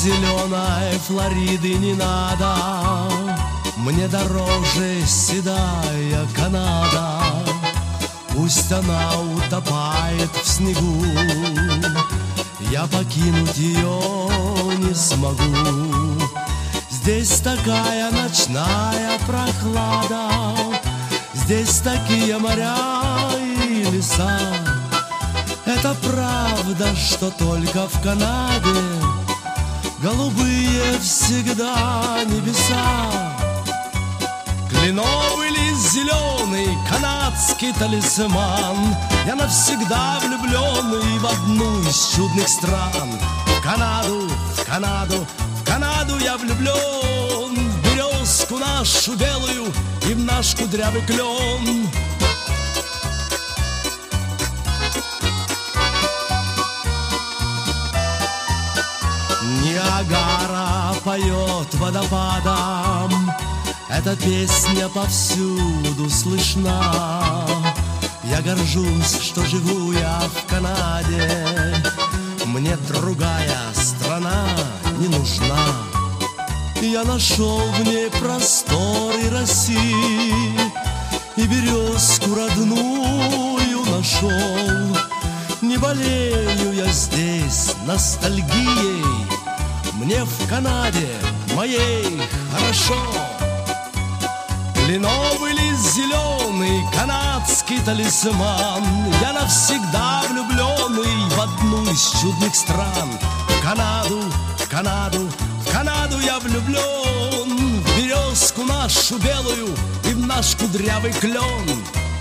зеленой Флориды не надо, мне дороже седая Канада. Пусть она утопает в снегу, я покинуть ее не смогу. Здесь такая ночная прохлада, здесь такие моря и леса. Это правда, что только в Канаде голубые всегда небеса. Кленовый лист зеленый, канадский талисман. Я навсегда влюбленный в одну из чудных стран. В Канаду, в Канаду, в Канаду я влюблен. В березку нашу белую и в наш кудрявый клен. Ниагара поет водопадом, эта песня повсюду слышна. Я горжусь, что живу я в Канаде, мне другая страна не нужна. Я нашел в ней просторы России и березку родную нашел. Не болею я здесь ностальгией, мне в Канаде моей хорошо. Кленовый лист зеленый, канадский талисман. Я навсегда влюбленный в одну из чудных стран. В Канаду, в Канаду, в Канаду я влюблен. В березку нашу белую и в наш кудрявый клен.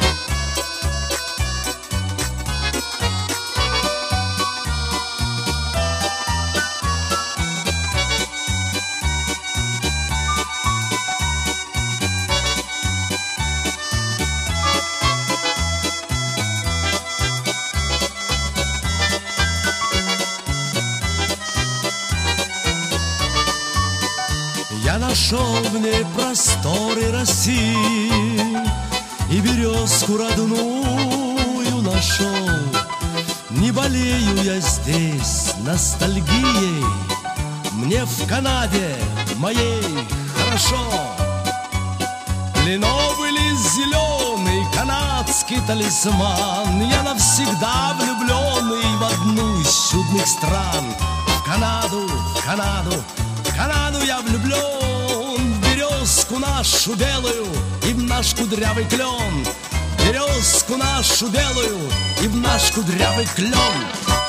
Я нашел в ней просторы России и березку родную нашел. Не болею я здесь ностальгией, мне в Канаде моей хорошо. Кленовый лист зеленый, канадский талисман. Я навсегда влюбленный в одну из чудных стран. В Канаду, в Канаду, в Канаду я влюблен. В березку нашу белую и в наш кудрявый клен. В березку нашу белую и в наш кудрявый клен.